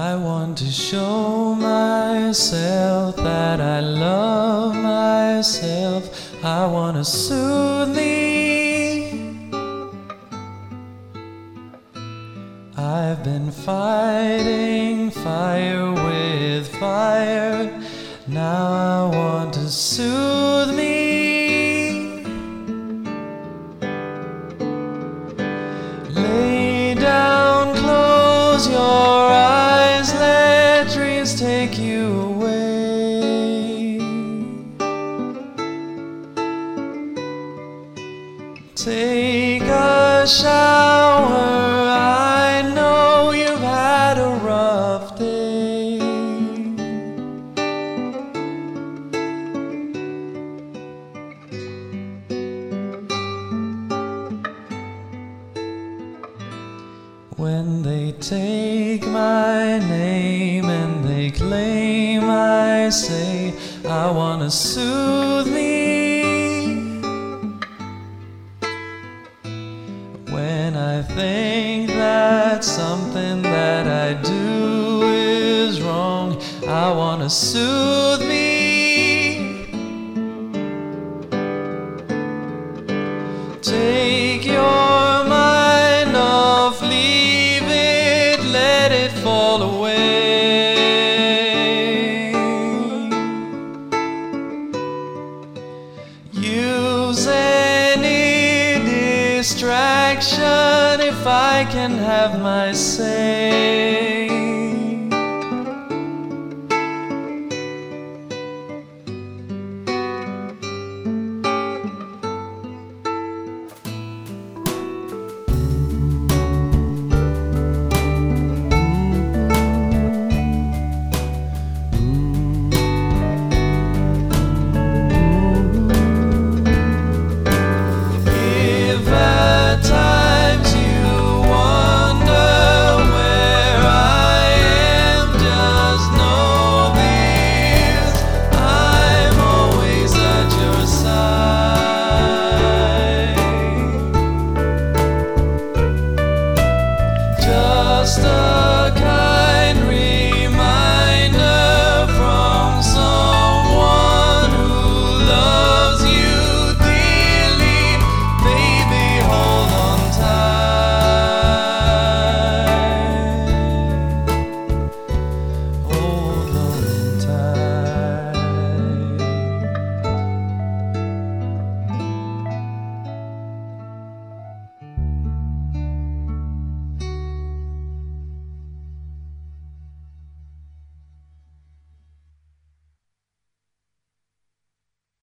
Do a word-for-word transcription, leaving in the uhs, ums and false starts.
I want to show myself that I love myself. I want to soothe me. I've been fighting fire with fire. Now I want to soothe me. Lay down, close your eyes, let dreams take you away. Take a shower, I know you've had a rough day. When they take my name and they claim I say I wanna soothe me. When I think that something that I do is wrong, I wanna soothe me. Take your mind off, leave it, let it fall away. Use any distraction if I can have my say.